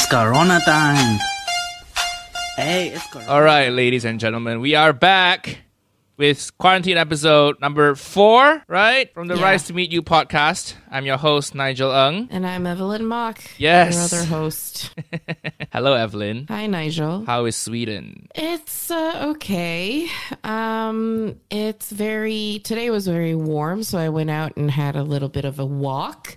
Corona time. Hey, it's Corona. All right, ladies and gentlemen, we are back with quarantine episode number 4, right? From the Yeah. Rise to Meet You podcast. I'm your host, Nigel Ng. And I'm Evelyn Mock, Yes. your other host. Hello, Evelyn. Hi, Nigel. How is Sweden? It's okay. Today was very warm, so I went out and had a little bit of a walk.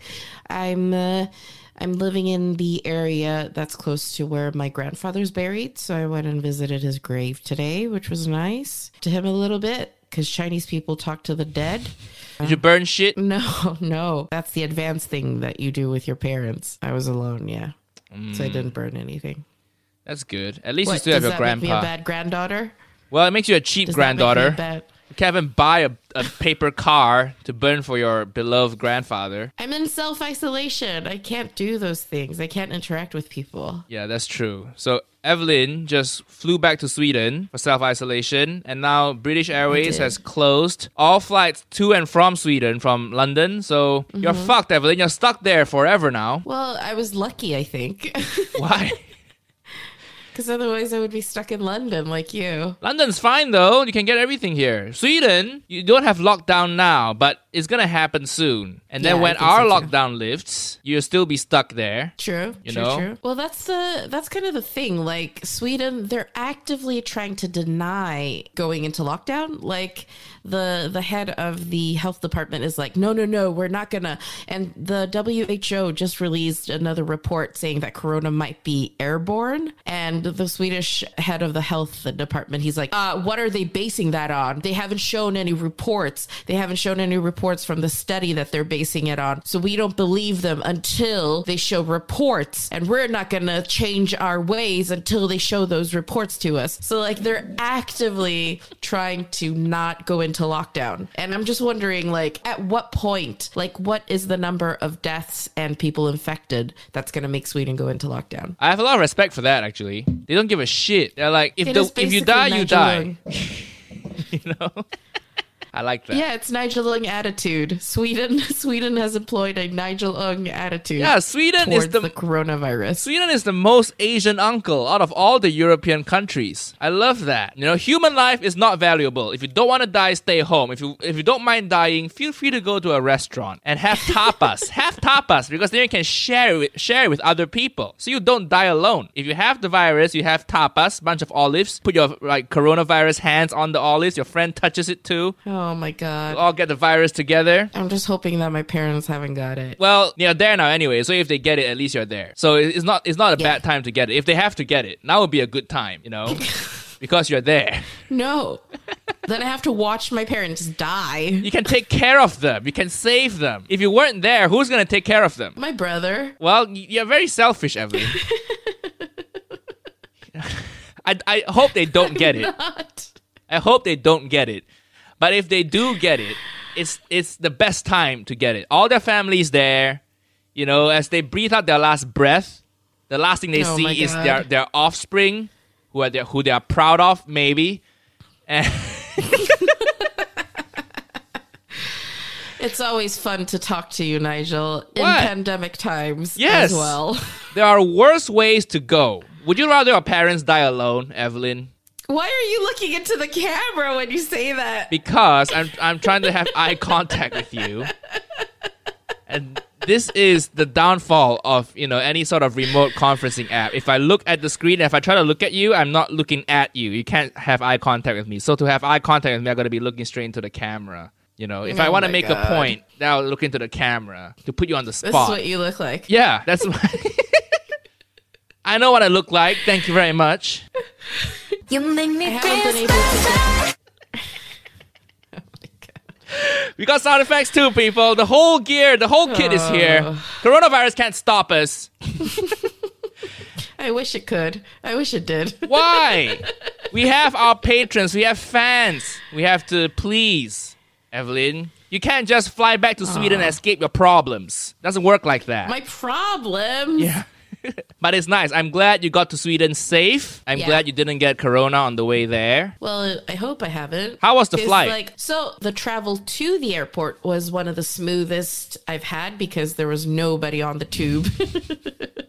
I'm living in the area that's close to where my grandfather's buried, so I went and visited his grave today, which was nice. To him a little bit, because Chinese people talk to the dead. Did you burn shit? No. That's the advanced thing that you do with your parents. I was alone, yeah. So I didn't burn anything. That's good. At least you What, still have does your that make me a grandpa. bad granddaughter? Well, it makes you a cheap Does that make me granddaughter. a bad- You can't even buy a paper car to burn for your beloved grandfather. I'm in self-isolation. I can't do those things. I can't interact with people. Yeah, that's true. So Evelyn just flew back to Sweden for self-isolation, and now British Airways did. has closed all flights to and from Sweden from London. So you're fucked, Evelyn. You're stuck there forever now. Well, I was lucky, I think. Why? Because otherwise I would be stuck in London like you. London's fine though. You can get everything here. Sweden, you don't have lockdown now, but it's gonna happen soon. And then Yeah, when I think our so, too. lockdown lifts, you'll still be stuck there. True. You true, know? True. Well, that's kind of the thing. Like Sweden, they're actively trying to deny going into lockdown. Like the head of the health department is like, no, we're not gonna. And the WHO just released another report saying that corona might be airborne. And the Swedish head of the health department, he's like, what are they basing that on? They haven't shown any reports. They haven't shown any reports from the study that they're basing it on. So we don't believe them until they show reports. And we're not going to change our ways until they show those reports to us. So like they're actively trying to not go into lockdown. And I'm just wondering, like, at what point, like, what is the number of deaths and people infected that's going to make Sweden go into lockdown? I have a lot of respect for that, actually. They don't give a shit. They're like, if It is you basically die, you Nigel die. Young. You know? I like that. Yeah, it's Nigel Young attitude. Sweden has employed a Nigel Young attitude. Yeah, Sweden is towards the coronavirus. Sweden is the most Asian uncle out of all the European countries. I love that. You know, human life is not valuable. If you don't want to die, stay home. If you don't mind dying, feel free to go to a restaurant and have tapas. Have tapas because then you can share it with other people, so you don't die alone. If you have the virus, you have tapas, bunch of olives. Put your coronavirus hands on the olives. Your friend touches it too. Oh my god. All get the virus together. I'm just hoping that my parents haven't got it. Well, you're there now anyway, so if they get it, at least you're there. So it's not a bad time to get it. If they have to get it, now would be a good time, you know? Because you're there. No. Then I have to watch my parents die. You can take care of them. You can save them. If you weren't there, who's going to take care of them? My brother. Well, you're very selfish, Evelyn. I hope they don't get it. Not. I hope they don't get it. But if they do get it, it's the best time to get it. All their family's there. You know, as they breathe out their last breath, the last thing they Oh my see is God. their offspring, who they are proud of, maybe. And It's always fun to talk to you, Nigel, in What? pandemic times Yes. as well. there are worse ways to go. Would you rather your parents die alone, Evelyn? Why are you looking into the camera when you say that? Because I'm trying to have eye contact with you. And this is the downfall of, you know, any sort of remote conferencing app. If I look at the screen, if I try to look at you, I'm not looking at you. You can't have eye contact with me. So to have eye contact with me, I'm going to be looking straight into the camera. You know, if I Oh want to my make God. a point, then I'll look into the camera to put you on the This is spot. what you look like. Yeah, that's I know what I look like. Thank you very much. You make me I haven't been able to get... Oh my God. We got sound effects too, people. The whole gear, the whole kit is here. Coronavirus can't stop us. I wish it could. I wish it did. Why? We have our patrons. We have fans. We have to please, Evelyn. You can't just fly back to Sweden and escape your problems. Doesn't work like that. My problem. Yeah. But it's nice. I'm glad you got to Sweden safe. I'm Yeah. glad you didn't get corona on the way there. Well, I hope I haven't. How was the 'Cause, flight? So the travel to the airport was one of the smoothest I've had because there was nobody on the tube.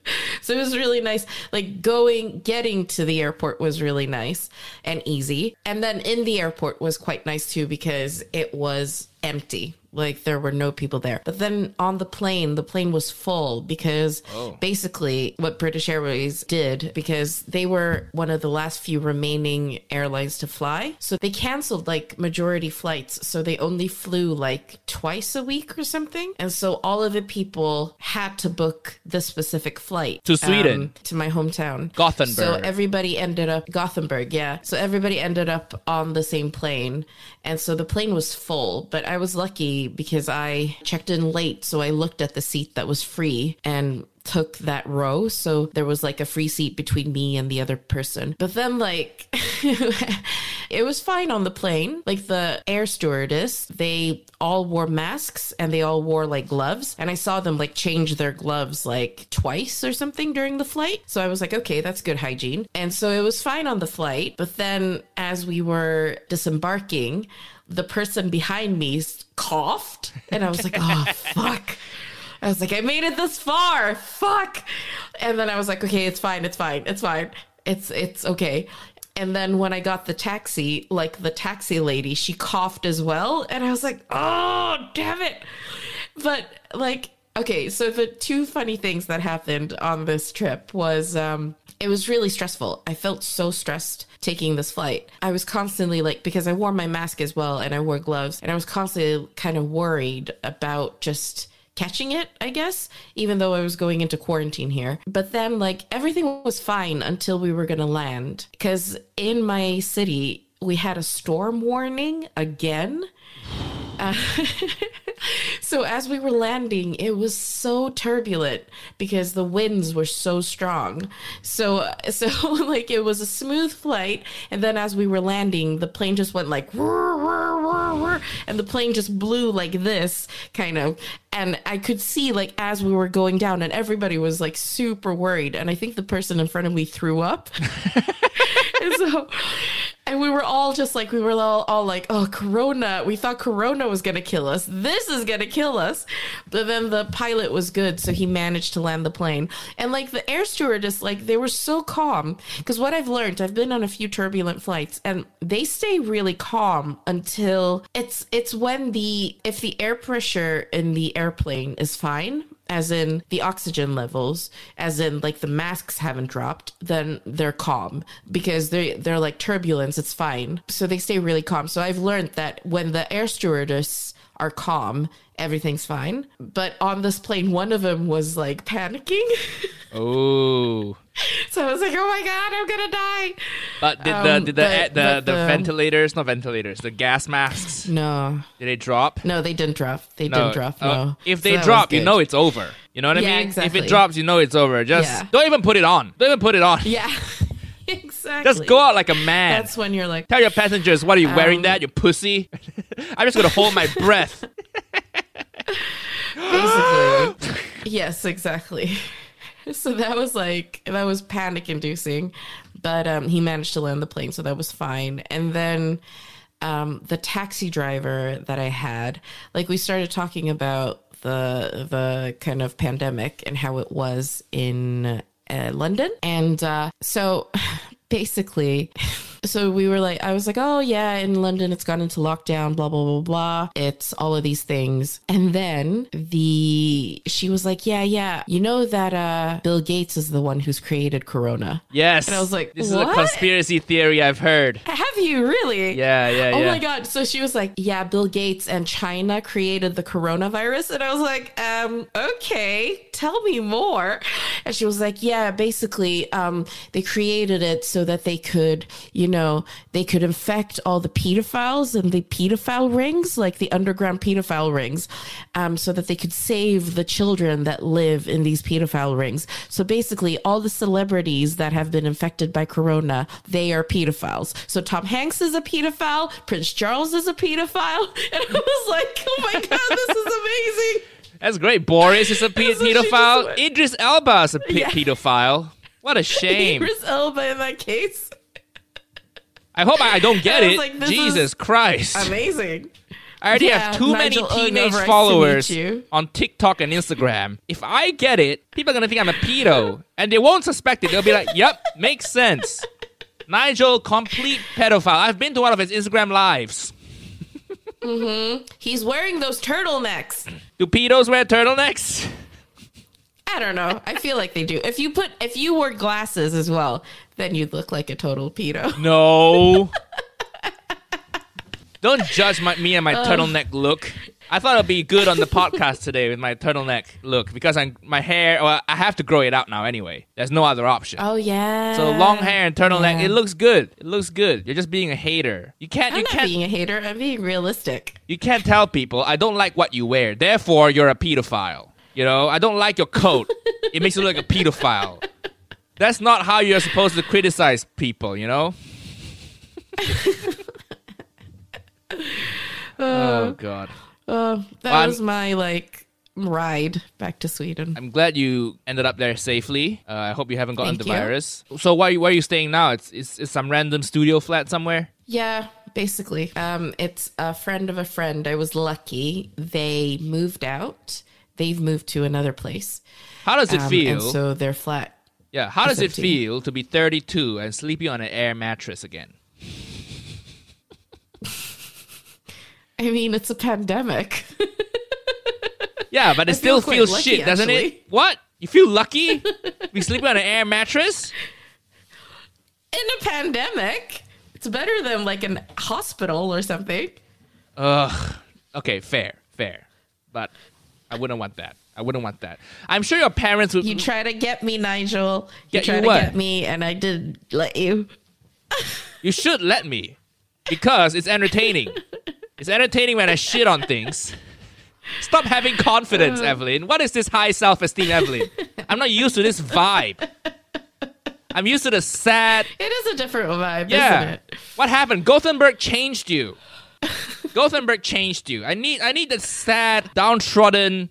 So it was really nice. Like getting to the airport was really nice and easy. And then in the airport was quite nice too because it was empty. Like there were no people there. But then on the plane was full because basically what British Airways did, because they were one of the last few remaining airlines to fly. So they canceled like majority flights. So they only flew like twice a week or something. And so all of the people had to book the specific flight. To Sweden. To my hometown. Gothenburg. So everybody ended up, Gothenburg, yeah. So everybody ended up on the same plane. And so the plane was full, but I was lucky because I checked in late. So I looked at the seat that was free and took that row. So there was like a free seat between me and the other person. But then like it was fine on the plane. Like the air stewardess, they all wore masks and they all wore like gloves. And I saw them like change their gloves like twice or something during the flight. So I was like, okay, that's good hygiene. And so it was fine on the flight. But then as we were disembarking, the person behind me coughed and I was like, oh, fuck. I was like, I made it this far. Fuck. And then I was like, okay, it's fine. It's okay. And then when I got the taxi, like the taxi lady, she coughed as well. And I was like, oh, damn it. But like, okay, so the two funny things that happened on this trip was it was really stressful. I felt so stressed taking this flight. I was constantly like, because I wore my mask as well and I wore gloves, and I was constantly kind of worried about just catching it, I guess, even though I was going into quarantine here. But then like everything was fine until we were going to land, because in my city, we had a storm warning again. So as we were landing, it was so turbulent because the winds were so strong. So like it was a smooth flight. And then as we were landing, the plane just went like, whir, whir, whir, whir, and the plane just blew like this kind of. And I could see like as we were going down and everybody was like super worried. And I think the person in front of me threw up. And we were all just like, all like, oh, Corona. We thought Corona was going to kill us. This is going to kill us. But then the pilot was good. So he managed to land the plane. And like the air stewardess, like they were so calm. Because what I've learned, I've been on a few turbulent flights and they stay really calm until it's when if the air pressure in the airplane is fine, as in the oxygen levels, as in like the masks haven't dropped, then they're calm because they're like turbulence. It's fine. So they stay really calm. So I've learned that when the air stewardess are calm, everything's fine. But on this plane, one of them was like panicking. Oh. So I was like, oh my God, I'm going to die. But did the ventilators, not ventilators, the gas masks? No. Did they drop? No, they didn't drop. No. If they drop, you know it's over. You know what I mean? Exactly. If it drops, you know it's over. Just don't even put it on. Yeah. Exactly. Just go out like a man. That's when you're like... Tell your passengers, what are you wearing that, you pussy? I'm just going to hold my breath. Basically. Yes, exactly. So that was panic inducing, but he managed to land the plane. So that was fine. And then the taxi driver that I had, like we started talking about the kind of pandemic and how it was in London. And so basically, so we were like, I was like, oh yeah, in London, it's gone into lockdown, blah, blah, blah, blah. It's all of these things. And then she was like, yeah, you know that Bill Gates is the one who's created Corona. Yes. And I was like, this what? is a conspiracy theory I've heard. Have you really? Yeah. Oh my God. So she was like, yeah, Bill Gates and China created the coronavirus. And I was like, okay, tell me more. And she was like, yeah, basically, they created it so that they could, they could infect all the pedophiles and the pedophile rings, like the underground pedophile rings, so that they could save the children that live in these pedophile rings. So basically, all the celebrities that have been infected by Corona, they are pedophiles. So Tom Hanks is a pedophile, Prince Charles is a pedophile, and I was like, oh my God, this is amazing. That's great. Boris is a pedophile. Idris Elba is a pedophile. What a shame. Idris Elba in that case. I hope I don't get it. Like, Jesus Christ. Amazing. I already Yeah, have too Nigel many teenage Ung, nice to followers meet you. on TikTok and Instagram. If I get it, people are going to think I'm a pedo. And they won't suspect it. They'll be like, yep, makes sense. Nigel, complete pedophile. I've been to one of his Instagram lives. He's wearing those turtlenecks. Do pedos wear turtlenecks? I don't know. I feel like they do. If you wore glasses as well, then you'd look like a total pedo. No. Don't judge me and my turtleneck look. I thought it'd be good on the podcast today with my turtleneck look because my hair, well, I have to grow it out now anyway. There's no other option. Oh yeah. So long hair and turtleneck, Yeah. it looks good. It looks good. You're just being a hater. I'm not being a hater. I'm being realistic. You can't tell people, I don't like what you wear. Therefore, you're a pedophile. You know, I don't like your coat. It makes you look like a pedophile. That's not how you're supposed to criticize people, you know? Oh, God. That was my ride back to Sweden. I'm glad you ended up there safely. I hope you haven't gotten Thank the you. virus. So where are you staying now? It's some random studio flat somewhere? Yeah, basically. It's a friend of a friend. I was lucky. They moved out. They've moved to another place. How does it feel? And so their flat. Yeah, how does it empty. feel to be 32 and sleeping on an air mattress again? I mean, it's a pandemic. Yeah, but it I still feel quite feels lucky, shit, doesn't it? actually. What? You feel lucky? Be sleeping on an air mattress? In a pandemic, it's better than like a hospital or something. Ugh. Okay, fair. But I wouldn't want that. I'm sure your parents would... You try to get me, Nigel. You Get try you to what? get me, and I did let you. You should let me. Because it's entertaining. It's entertaining when I shit on things. Stop having confidence, Evelyn. What is this high self-esteem, Evelyn? I'm not used to this vibe. I'm used to the sad... It is a different vibe, Yeah. isn't it? What happened? Gothenburg changed you. Gothenburg changed you. I need that sad, downtrodden,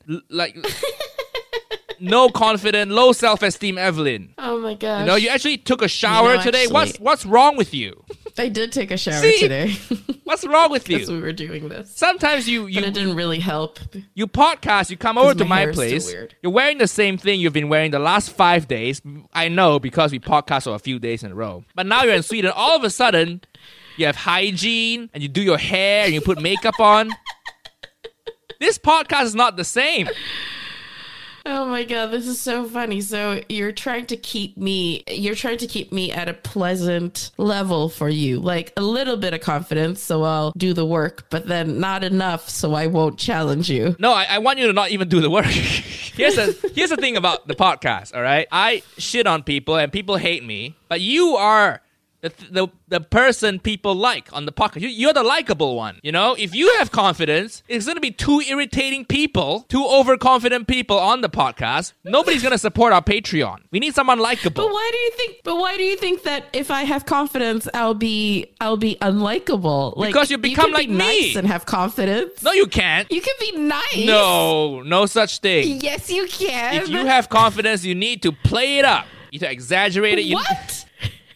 no confident, low self-esteem Evelyn. Oh my gosh. You know, you actually took a shower today. actually- What's wrong with you? I did take a shower See? today What's wrong with as you? we were doing this. Sometimes But it you didn't really help. podcast, you come over to my my hair is still place. weird. You're wearing the same thing you've been wearing the last 5 days. I know because we podcast for a few days in a row. But now you're in Sweden. All of a sudden, you have hygiene and you do your hair and you put makeup on. This podcast is not the same. Oh my god, this is so funny. So you're trying to keep me at a pleasant level for you. Like a little bit of confidence so I'll do the work, but then not enough so I won't challenge you. No, I want you to not even do the work. Here's the thing about the podcast, all right? I shit on people and people hate me, but you are the person people like on the podcast. You're the likable one, you know? If you have confidence, it's going to be two irritating people, two overconfident people on the podcast. Nobody's going to support our Patreon. We need someone likable. But why do you think that if I have confidence I'll be unlikable? Like, Because you become can like be me. nice and have confidence. No, you can't. You can be nice. No such thing. Yes, you can. If you have confidence, you need to play it up. You need to exaggerate it. What?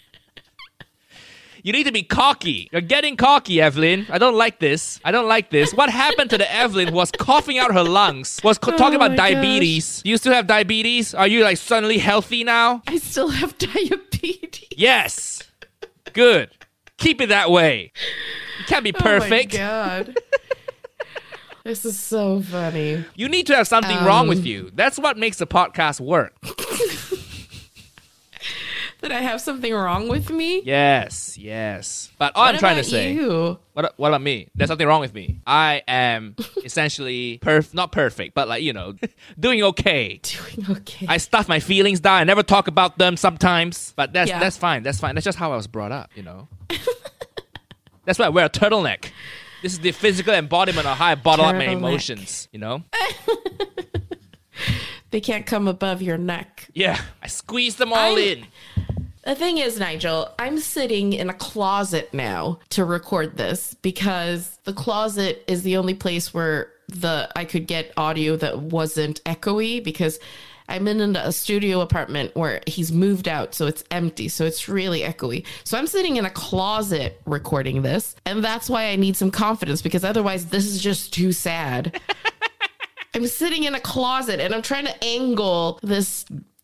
You need to be cocky. You're getting cocky, Evelyn. I don't like this. What happened to the Evelyn who was coughing out her lungs, was talking about my diabetes. Do you still have diabetes? Are you like suddenly healthy now? I still have diabetes. Yes. Good. Keep it that way. You can't be perfect. Oh my god. This is so funny. You need to have something wrong with you. That's what makes the podcast work. That I have something wrong with me? Yes. But all I'm trying to about say... you? What about me? There's something wrong with me. I am essentially not perfect, but like, you know, doing okay. Doing okay. I stuff my feelings down. I never talk about them sometimes, but that's Yeah. that's fine. That's just how I was brought up, you know. That's why I wear a turtleneck. This is the physical embodiment of how I bottle up my Turtleneck. emotions, you know. They can't come above your neck. Yeah, I squeeze them all in. The thing is, Nigel, I'm sitting in a closet now to record this because the closet is the only place where I could get audio that wasn't echoey because I'm in a studio apartment where he's moved out, so it's empty, so it's really echoey. So I'm sitting in a closet recording this, and that's why I need some confidence, because otherwise this is just too sad. I'm sitting in a closet and I'm trying to angle this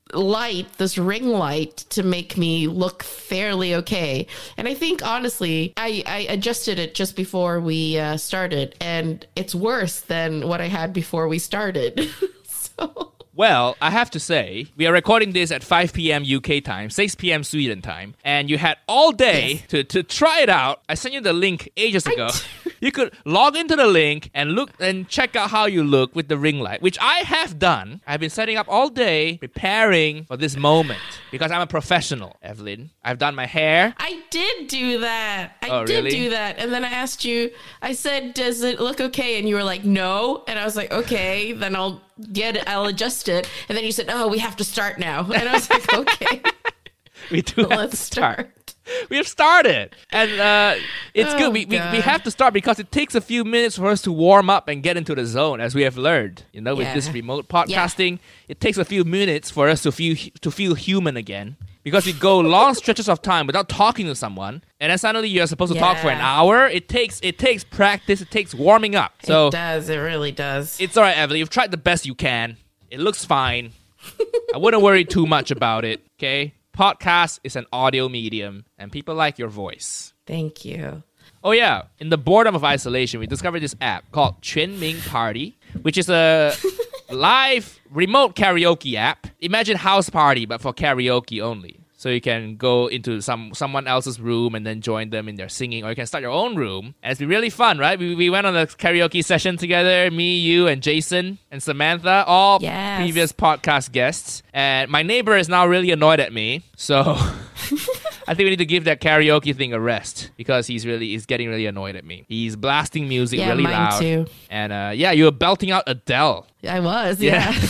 ring light to make me look fairly okay. And I think, honestly, I adjusted it just before we started, and it's worse than what I had before we started. So... Well, I have to say, we are recording this at 5 p.m. UK time, 6 p.m. Sweden time, and you had all day to try it out. I sent you the link ages ago. You could log into the link and look and check out how you look with the ring light, which I have done. I've been setting up all day, preparing for this moment, because I'm a professional, Evelyn. I've done my hair. I did do that. I did really? do that. And then I asked you, I said, does it look okay? And you were like, no. And I was like, okay, then I'll adjust it. And then you said, oh, we have to start now. And I was like, okay. We do have Let's to start. start. We have started. And it's Oh, good. We have to start because it takes a few minutes for us to warm up and get into the zone, as we have learned. You know, with Yeah. this remote podcasting, it takes a few minutes for us to feel human again. Because we go long stretches of time without talking to someone, and then suddenly you're supposed to talk for an Yeah. hour. It takes practice. It takes warming up. So It does. It really does. it's all right, Evelyn. You've tried the best you can. It looks fine. I wouldn't worry too much about it. Okay, podcast is an audio medium, and people like your voice. Thank you. Oh yeah, in the boredom of isolation, we discovered this app called Quanming Party, which is a live remote karaoke app. Imagine House Party, but for karaoke only. So you can go into someone else's room and then join them in their singing, or you can start your own room. And it's been really fun, right? We went on a karaoke session together, me, you, and Jason, and Samantha, all Yes. previous podcast guests. And my neighbor is now really annoyed at me, so... I think we need to give that karaoke thing a rest, because he's getting really annoyed at me. He's blasting music Yeah, really mine loud. too. And you were belting out Adele. I was, Yeah. yeah.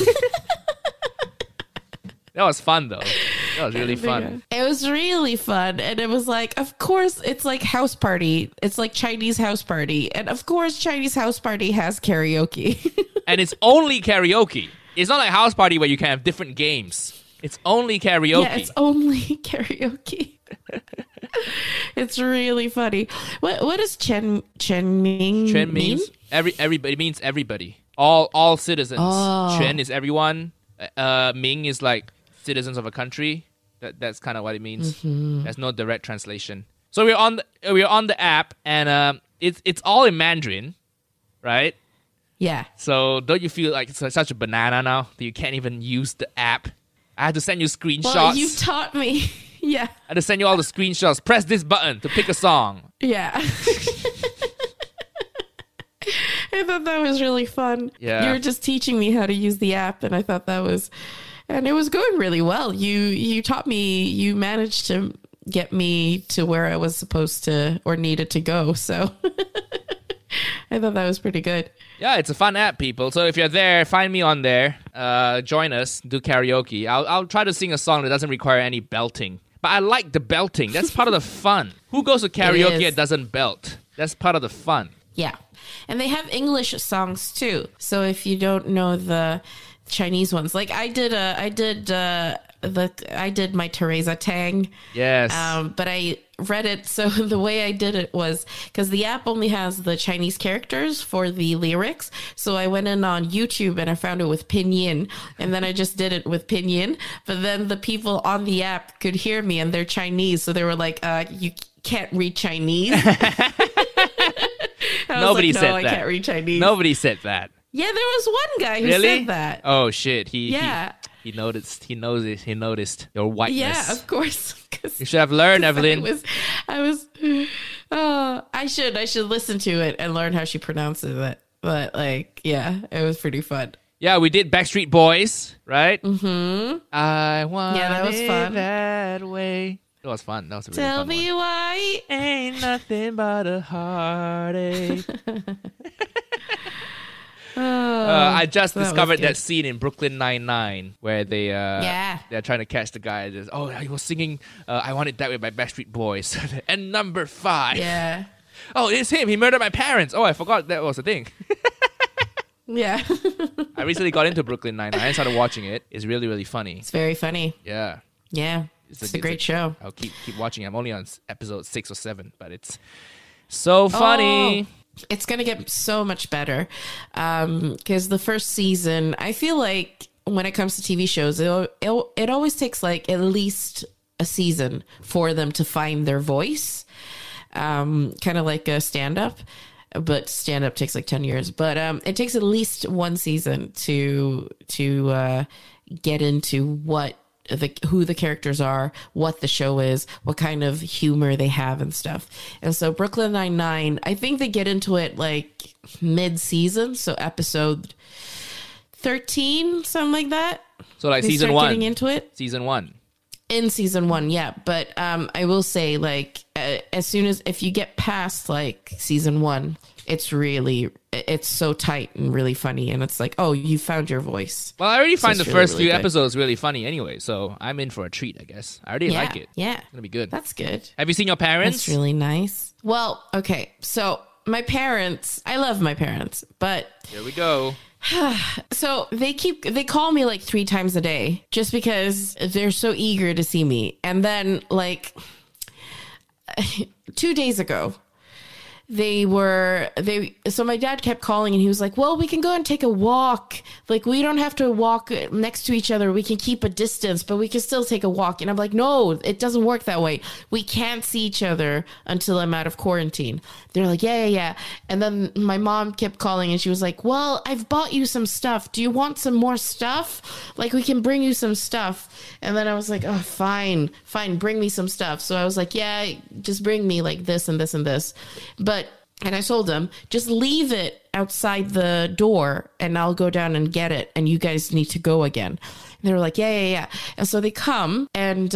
That was fun though. That was really fun. It was really fun. And it was like, of course, it's like house party. It's like Chinese house party. And of course, Chinese house party has karaoke. And it's only karaoke. It's not like House Party where you can have different games. It's only karaoke. Yeah, it's only karaoke. It's really funny. What does Quanming Chen mean? means everybody. It means everybody. All citizens. Oh. Chen is everyone. Ming is like citizens of a country. That's kind of what it means. Mm-hmm. There's no direct translation. So we're on the app, and it's all in Mandarin, right? Yeah. So don't you feel like it's such a banana now that you can't even use the app? I had to send you screenshots. Well, you taught me. Yeah. I had to send you all the screenshots. Press this button to pick a song. Yeah. I thought that was really fun. Yeah. You were just teaching me how to use the app, and I thought that was, and it was going really well. You taught me, you managed to get me to where I was supposed to or needed to go. So I thought that was pretty good. Yeah, it's a fun app, people. So if you're there, find me on there. Join us, do karaoke. I'll try to sing a song that doesn't require any belting. But I like the belting. That's part of the fun. Who goes to karaoke is. and doesn't belt? That's part of the fun. Yeah. And they have English songs too. So if you don't know the Chinese ones, like I did my Teresa Tang. Yes. But I read it. So the way I did it was because the app only has the Chinese characters for the lyrics. So I went in on YouTube and I found it with pinyin, and then I just did it with pinyin. But then the people on the app could hear me, and they're Chinese. So they were like, you can't read Chinese. Nobody no, said I that. can't read Chinese. Nobody said that. Yeah, there was one guy who Really? said that. Oh shit. He noticed. He noticed your whiteness. Yeah, of course. 'Cause You should have learned, Evelyn. I should listen to it and learn how she pronounces it. But like, yeah, it was pretty fun. Yeah, we did Backstreet Boys, right? Mm-hmm. I want that was it fun. that way. That was fun. That was a really Tell fun me one. why. Ain't nothing but a heartache. I just that was discovered good. that scene in Brooklyn Nine-Nine where they're trying to catch the guy. He was singing I Want It That Way by Backstreet Boys. And number 5. Yeah. Oh, it's him. He murdered my parents. Oh, I forgot that was a thing. Yeah. I recently got into Brooklyn Nine-Nine. I started watching it. It's really, really funny. It's very funny. Yeah. Yeah. It's a great show. I'll keep watching. I'm only on episode 6 or 7, but it's so funny. It's going to get so much better. Because the first season, I feel like when it comes to TV shows, it always takes like at least a season for them to find their voice. Kind of like a stand-up. But stand-up takes like 10 years. But it takes at least one season to get into who the characters are, what the show is, what kind of humor they have and stuff. And so Brooklyn Nine-Nine, I think they get into it like mid-season, so episode 13, something like that. So like They season start 1. getting into it. Season 1. In season 1, yeah. But I will say, like, as soon as, if you get past like season 1, it's so tight and really funny. And it's like, oh, you found your voice. Well, I already find the it's first really few good. episodes really funny anyway, so I'm in for a treat, I guess. I already like it. Yeah. It's going to be good. That's good. Have you seen your parents? That's really nice. Well, okay. So my parents, I love my parents, but Here we go. so they call me like 3 times a day just because they're so eager to see me. And then like 2 days ago, so my dad kept calling and he was like, well, we can go and take a walk. Like, we don't have to walk next to each other. We can keep a distance, but we can still take a walk. And I'm like, no, it doesn't work that way. We can't see each other until I'm out of quarantine. They're like, yeah. And then my mom kept calling and she was like, well, I've bought you some stuff. Do you want some more stuff? Like, we can bring you some stuff. And then I was like, oh, fine, bring me some stuff. So I was like, yeah, just bring me like this and this and this. And I told them, just leave it outside the door and I'll go down and get it. And you guys need to go again. And they were like, yeah. And so they come and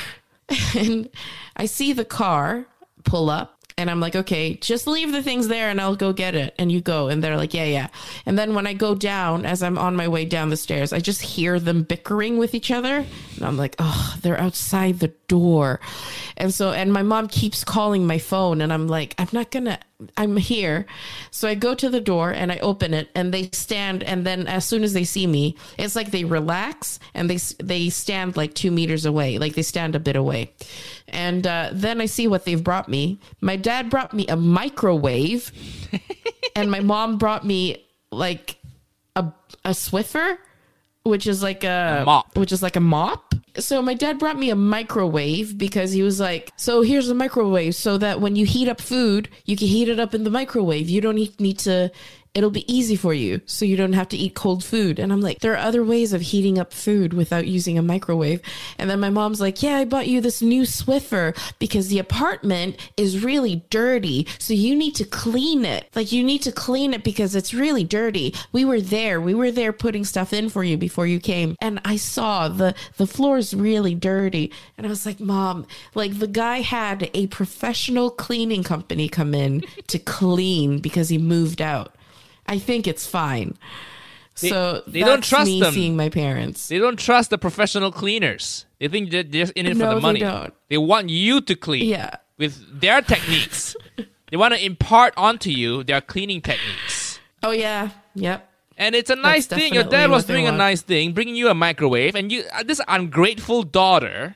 and I see the car pull up. And I'm like, okay, just leave the things there and I'll go get it. And you go. And they're like, yeah. And then when I go down, as I'm on my way down the stairs, I just hear them bickering with each other. And I'm like, oh, they're outside the door. And my mom keeps calling my phone. And I'm like, I'm here. So I go to the door and I open it and they stand. And then as soon as they see me, it's like they relax and they stand like 2 meters away. Like they stand a bit away. And then I see what they've brought me. My dad brought me a microwave and my mom brought me like a Swiffer, which is like a mop. So my dad brought me a microwave because he was like, so here's a microwave so that when you heat up food, you can heat it up in the microwave. You don't need to, it'll be easy for you so you don't have to eat cold food. And I'm like, there are other ways of heating up food without using a microwave. And then my mom's like, yeah, I bought you this new Swiffer because the apartment is really dirty. So you need to clean it. Like, you need to clean it because it's really dirty. We were there putting stuff in for you before you came. And I saw the floor is really dirty. And I was like, Mom, like, the guy had a professional cleaning company come in to clean because he moved out. I think it's fine. They That's don't trust me them. seeing my parents. They don't trust the professional cleaners. They think they're just in it for No, the money. they don't. They want you to clean Yeah. with their techniques. They want to impart onto you their cleaning techniques. Oh, yeah. Yep. And it's a nice That's thing. Your definitely dad was what they doing a want. nice thing, bringing you a microwave, and you this ungrateful daughter.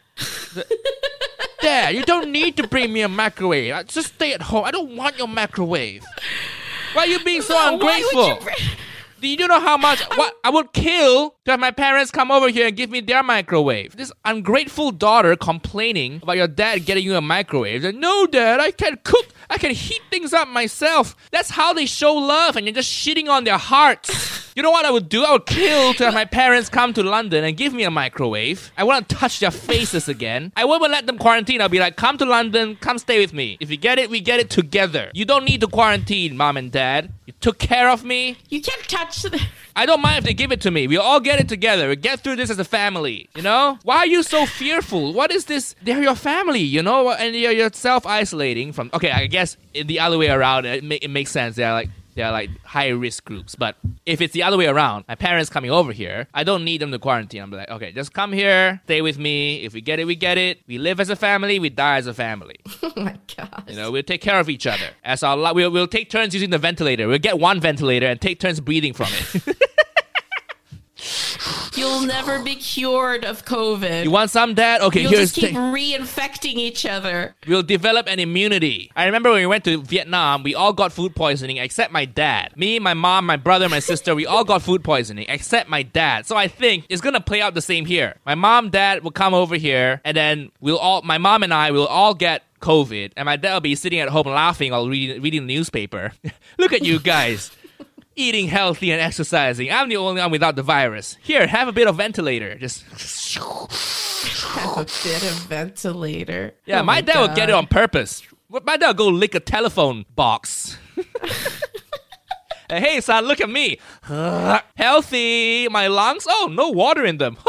Dad, you don't need to bring me a microwave. Just stay at home. I don't want your microwave. Why are you being so ungrateful? Do you know how much what I would kill to have my parents come over here and give me their microwave? This ungrateful daughter complaining about your dad getting you a microwave. Like, no, Dad, I can cook. I can heat things up myself. That's how they show love, and you're just shitting on their hearts. You know what I would do? I would kill to have my parents come to London and give me a microwave. I wouldn't touch their faces again. I wouldn't let them quarantine. I'll be like, come to London, come stay with me. If you get it, we get it together. You don't need to quarantine, Mom and Dad. You took care of me. You can't touch the... I don't mind if they give it to me. We all get it together. We get through this as a family, you know? Why are you so fearful? What is this? They're your family, you know? And you're self-isolating from... Okay, I guess in the other way around, it makes sense. They're like They are like high risk groups. But if it's the other way around, my parents coming over here, I don't need them to quarantine. I'm like, okay, just come here, stay with me. If we get it, we get it. We live as a family, we die as a family. Oh my gosh. You know, we'll take care of each other. We'll take turns using the ventilator. We'll get one ventilator and take turns breathing from it. You'll never be cured of COVID. You want some, Dad? Okay, You'll here's just keep reinfecting each other. We'll develop an immunity. I remember when we went to Vietnam, we all got food poisoning except my dad. Me, my mom, my brother, my sister, we all got food poisoning except my dad. So I think it's gonna play out the same here. My mom, dad will come over here, and then my mom and I will all get COVID, and my dad will be sitting at home laughing while reading the newspaper. Look at you guys. Eating healthy and exercising. I'm the only one without the virus. Here, have a bit of ventilator. Just Have a bit of ventilator. yeah, Oh my dad will get it God. on purpose. My dad will go lick a telephone box. Hey, son, look at me. Healthy. My lungs. Oh, no water in them.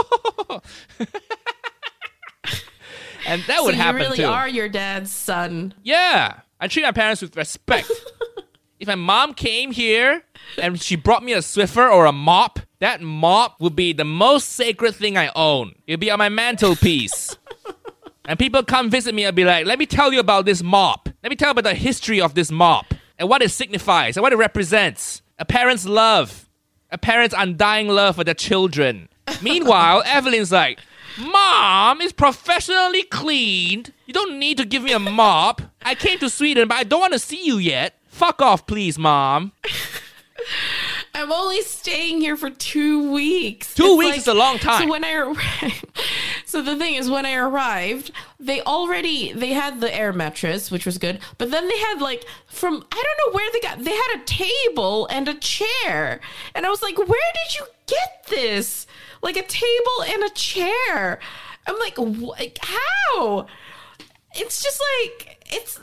And that would happen you really too. are your dad's son. Yeah, I treat my parents with respect. If my mom came here and she brought me a Swiffer or a mop, that mop would be the most sacred thing I own. It'd be on my mantelpiece. And people come visit me and be like, let me tell you about this mop. Let me tell you about the history of this mop and what it signifies and what it represents. A parent's love. A parent's undying love for their children. Meanwhile, Evelyn's like, Mom, it's professionally cleaned. You don't need to give me a mop. I came to Sweden, but I don't want to see you yet. Fuck off, please, Mom. I'm only staying here for 2 weeks. 2 weeks is a long time. So when I arrived, so the thing is, when I arrived, they had the air mattress, which was good, but then they had I don't know where they had a table and a chair, and I was like, where did you get this? Like a table and a chair. I'm like, how? It's just like, it's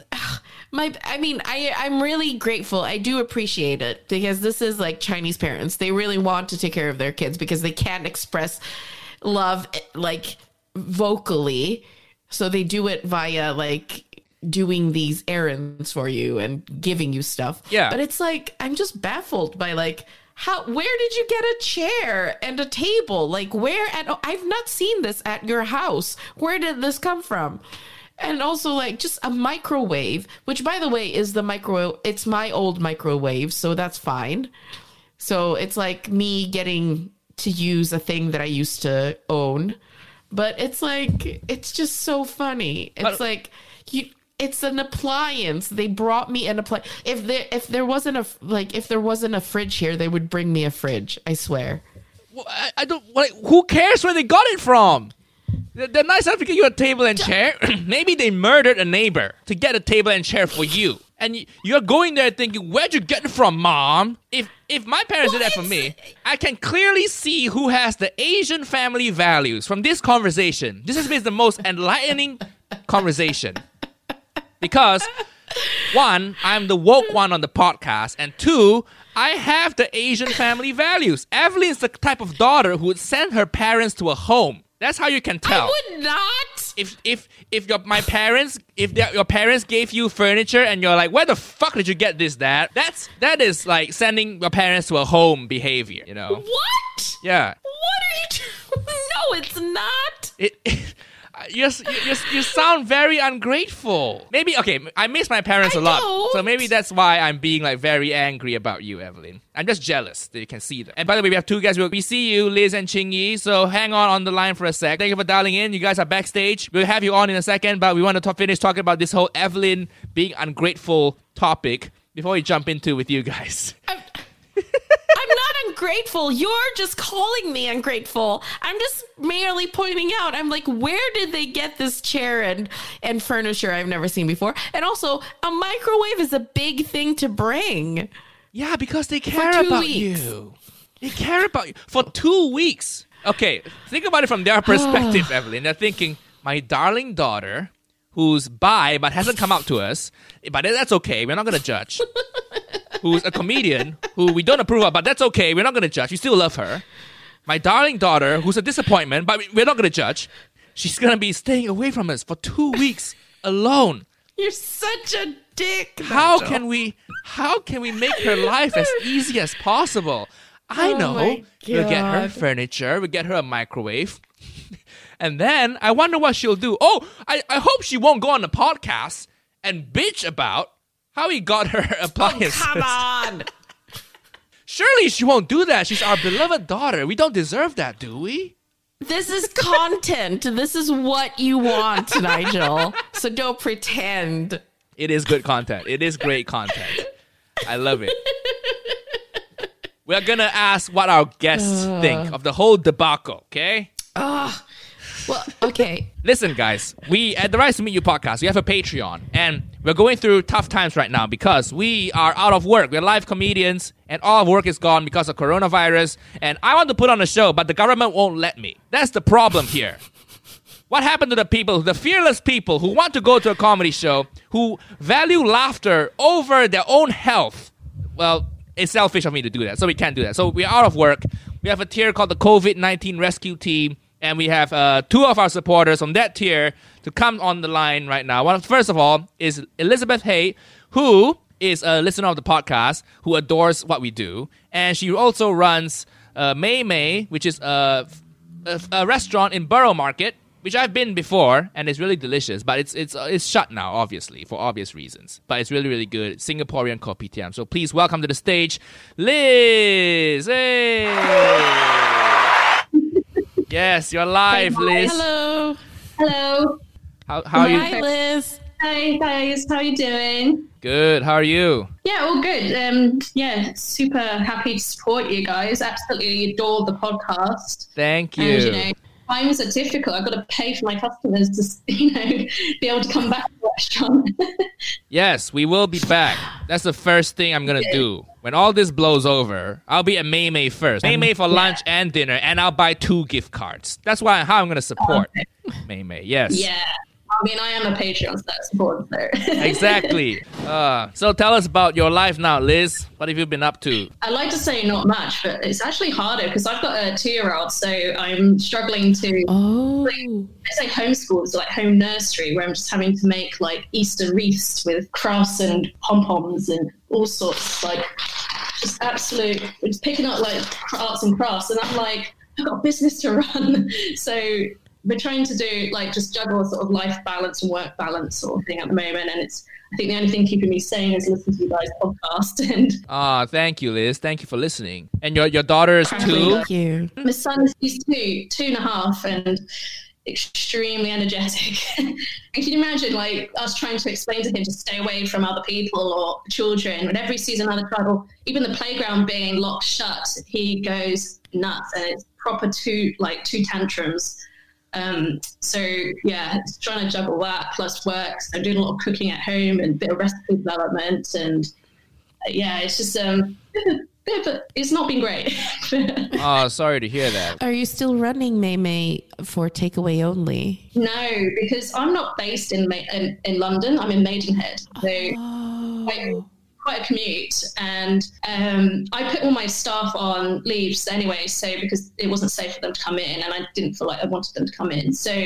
I'm really grateful. I do appreciate it because this is like Chinese parents. They really want to take care of their kids because they can't express love like vocally. So they do it via like doing these errands for you and giving you stuff. Yeah. But it's like, I'm just baffled by like, where did you get a chair and a table? Like I've not seen this at your house. Where did this come from? And also, like, just a microwave, which, by the way, is it's my old microwave, so that's fine. So it's like me getting to use a thing that I used to own. But it's like, it's just so funny. It's it's an appliance. They brought me an appliance. If there wasn't a fridge here, they would bring me a fridge. I swear. Well, I don't, who cares where they got it from? They're nice enough to get you a table and chair. Maybe they murdered a neighbor to get a table and chair for you. And you're going there thinking, where'd you get it from, Mom? If my parents did that for me, I can clearly see who has the Asian family values from this conversation. This has been the most enlightening conversation. Because, one, I'm the woke one on the podcast. And two, I have the Asian family values. Evelyn's the type of daughter who would send her parents to a home. That's how you can tell. I would not. If your parents gave you furniture and you're like, where the fuck did you get this, Dad? That is like sending your parents to a home behavior, you know? What? Yeah. What are you doing? No, it's not. You sound very ungrateful. Maybe, okay, I miss my parents a lot. don't. So maybe that's why I'm being like very angry about you, Evelyn. I'm just jealous that you can see them. And by the way, we have two guys. We see you, Liz and Chingy. So hang on the line for a sec. Thank you for dialing in. You guys are backstage. We'll have you on in a second, but we want to finish talking about this whole Evelyn being ungrateful topic before we jump into with you guys. I'm not ungrateful. You're just calling me ungrateful. I'm just merely pointing out. I'm like, where did they get this chair and furniture I've never seen before? And also, a microwave is a big thing to bring. Yeah, because they care 2 about weeks. you. They care about you for 2 weeks. Okay, think about it from their perspective, Evelyn. They're thinking, my darling daughter, who's bi but hasn't come out to us, but that's okay. We're not going to judge. Who's a comedian who we don't approve of, but that's okay. We're not going to judge. We still love her. My darling daughter, who's a disappointment, but we're not going to judge. She's going to be staying away from us for 2 weeks alone. You're such a dick. How Nigel. How can we make her life as easy as possible? I Oh know. my We'll get her God. furniture. We'll get her a microwave. And then I wonder what she'll do. Oh, I hope she won't go on the podcast and bitch about how he got her appliances. Come on. Surely she won't do that. She's our beloved daughter. We don't deserve that, do we? This is content. This is what you want, Nigel. So don't pretend. It is good content. It is great content. I love it. We're going to ask what our guests think of the whole debacle, okay? Well, okay. Listen, guys, we at the Rise to Meet You podcast, we have a Patreon, and we're going through tough times right now because we are out of work. We're live comedians, and all our work is gone because of coronavirus. And I want to put on a show, but the government won't let me. That's the problem here. What happened to the people, the fearless people who want to go to a comedy show, who value laughter over their own health? Well, it's selfish of me to do that, so we can't do that. So we're out of work. We have a tier called the COVID-19 Rescue Team. And we have two of our supporters from that tier to come on the line right now. First of all is Elizabeth Hay, who is a listener of the podcast, who adores what we do. And she also runs Mei Mei, which is a restaurant in Borough Market, which I've been before, and it's really delicious. But it's shut now, obviously, for obvious reasons. But it's really, really good. Singaporean kopitiam. So please welcome to the stage, Liz. Hey! Yes, you're live, Liz. Hello. Hello. How are you? Hi, Liz. Hi guys, how are you doing? Good. How are you? Yeah, all good. Yeah, super happy to support you guys. Absolutely adore the podcast. Thank you. And times are difficult. I've got to pay for my customers to, be able to come back to the restaurant. Yes, we will be back. That's the first thing I'm gonna do. When all this blows over, I'll be at Mei Mei first. Mei Mei for lunch and dinner, and I'll buy 2 gift cards. That's how I'm gonna support Mei Mei. Yes. Yeah. I mean, I am a Patreon, so that's important there. Exactly. So tell us about your life now, Liz. What have you been up to? I like to say not much, but it's actually harder because I've got a 2-year-old, so I'm struggling to Oh. I say homeschool, it's like home nursery, where I'm just having to make like Easter wreaths with crafts and pom-poms and all sorts, like just absolute, we're just picking up like arts and crafts, and I'm like, I've got a business to run. So we're trying to do like just juggle sort of life balance and work balance sort of thing at the moment, and I think the only thing keeping me sane is listening to you guys' podcast. And Thank you, Liz. Thank you for listening. And your daughter is 2? Thank you. my son is he's 2.5, and extremely energetic. And can you imagine like us trying to explain to him to stay away from other people or children? Whenever he sees another child, or even the playground being locked shut, he goes nuts, and it's proper two tantrums. So yeah, it's trying to juggle that plus work. So I'm doing a lot of cooking at home and a bit of recipe development, and yeah, it's just but it's not been great. Oh, sorry to hear that. Are you still running Mei Mei for takeaway only? No, because I'm not based in London. I'm in Maidenhead, so quite a commute. And I put all my staff on leaves anyway, so because it wasn't safe for them to come in, and I didn't feel like I wanted them to come in. So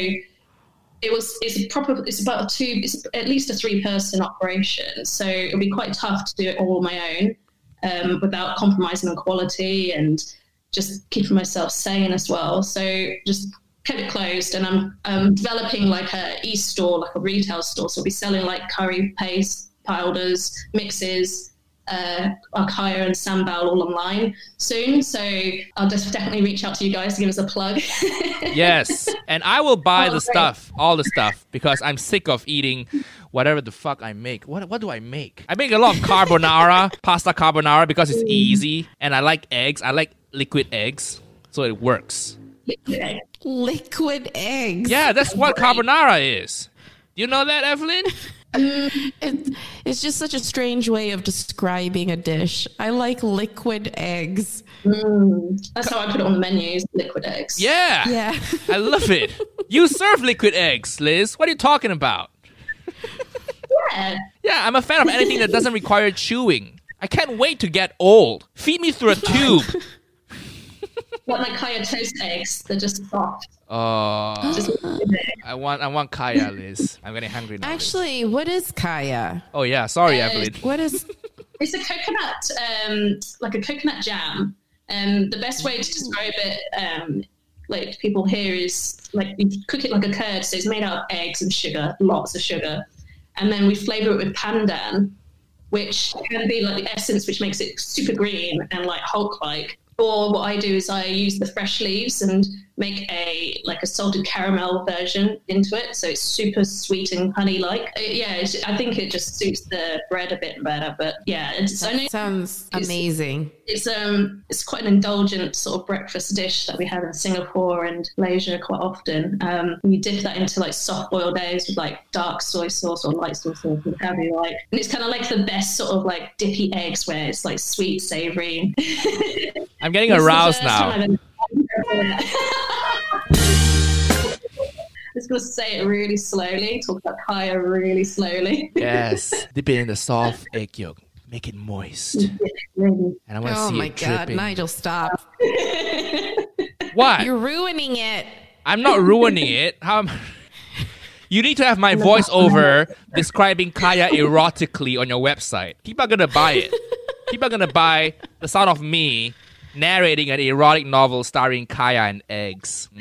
it's at least a 3-person operation. So it'll be quite tough to do it all on my own. Without compromising on quality and just keeping myself sane as well. So just kept it closed, and I'm developing like a e-store, like a retail store. So we'll be selling like curry paste, powders, mixes, Akaya and Sambal all online soon. So I'll just definitely reach out to you guys to give us a plug. Yes, and I will buy Oh, the great. stuff, all the stuff, because I'm sick of eating whatever the fuck I make. What do I make? I make a lot of carbonara, pasta carbonara, because it's easy, and I like eggs. I like liquid eggs, so it works. Liquid eggs. Yeah, that's what carbonara is. Do you know that, Evelyn? It's just such a strange way of describing a dish. I like liquid eggs. That's how I put it on the menus, liquid eggs. Yeah. Yeah. I love it. You serve liquid eggs, Liz. What are you talking about? Yeah. Yeah, I'm a fan of anything that doesn't require chewing. I can't wait to get old. Feed me through a tube. Like Kaya toast eggs, they're just soft. Oh, Just I want Kaya, Liz. I'm getting hungry now. Liz. Actually, what is Kaya? Oh yeah, sorry, Evelyn. What is It's a coconut, like a coconut jam. The best way to describe it, like people here, is like you cook it like a curd. So it's made out of eggs and sugar, lots of sugar, and then we flavour it with pandan, which can be like the essence, which makes it super green and like Hulk-like. Or what I do is I use the fresh leaves and make a salted caramel version into it, so it's super sweet and honey-like. I think it just suits the bread a bit better. But yeah, Sounds amazing. It's quite an indulgent sort of breakfast dish that we have in Singapore and Malaysia quite often. We dip that into like soft boiled eggs with like dark soy sauce or light soy sauce, whatever you like. And it's kind of like the best sort of like dippy eggs where it's like sweet, savoury. I'm getting aroused now. I'm just going to say it really slowly, talk about Kaya really slowly. Yes. Dip it in the soft egg yolk. Make it moist. And I want to see it dripping. God, Nigel, stop. What? You're ruining it. I'm not ruining it. You need to have my voiceover describing Kaya erotically on your website. People are going to buy it. People are going to buy the sound of me narrating an erotic novel starring Kaya and eggs.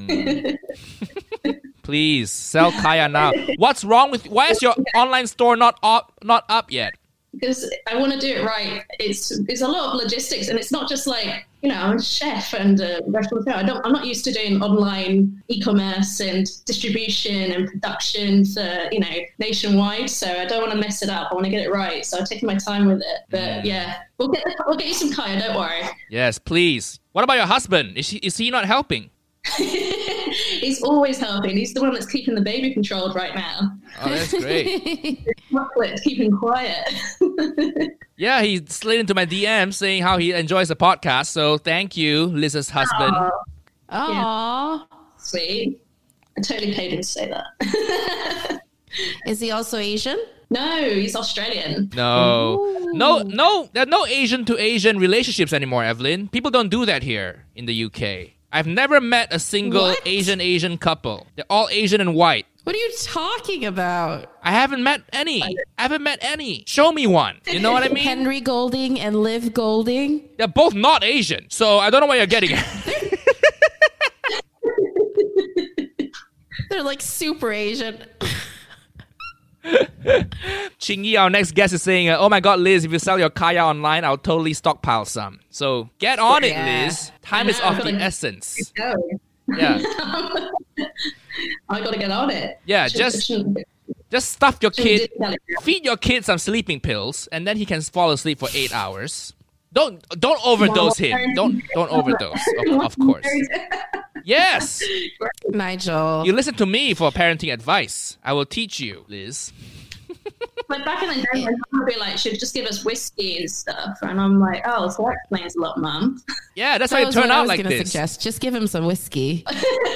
Please, sell Kaya now. What's wrong with... Why is your online store not up yet? Because I want to do it right. It's a lot of logistics, and it's not just like, I'm a chef and a restaurant. I'm not used to doing online e-commerce and distribution and production for, nationwide. So I don't want to mess it up. I want to get it right. So I'm taking my time with it. But yeah, we'll get you some Kaya. Don't worry. Yes, please. What about your husband? Is he not helping? He's always helping. He's the one that's keeping the baby controlled right now. Oh, that's great. Keeping quiet. Yeah, he slid into my DM saying how he enjoys the podcast. So thank you, Liz's husband. Aww. Yeah. Sweet. I totally paid him to say that. Is he also Asian? No, he's Australian. No. There are no Asian to Asian relationships anymore, Evelyn. People don't do that here in the UK. I've never met a single Asian couple. They're all Asian and white. What are you talking about? I haven't met any. Show me one. You know what I mean? Henry Golding and Liv Golding. They're both not Asian. So I don't know what you're getting at. They're like super Asian. Qingyi, our next guest, is saying, oh my God, Liz, if you sell your Kaya online, I'll totally stockpile some. So get on it, Liz. Time is of the essence. Yeah. I got to get on it. Yeah, just stuff your kid, feed your kid some sleeping pills, and then he can fall asleep for 8 hours. Don't overdose him. Don't overdose, of course. Yes. Nigel. You listen to me for parenting advice. I will teach you, Liz. Like back in the day, my mum would be like, she'd just give us whiskey and stuff. And I'm like, oh, so that explains a lot, Mum. Yeah, that's why it turned out like this. Suggest. Just give him some whiskey.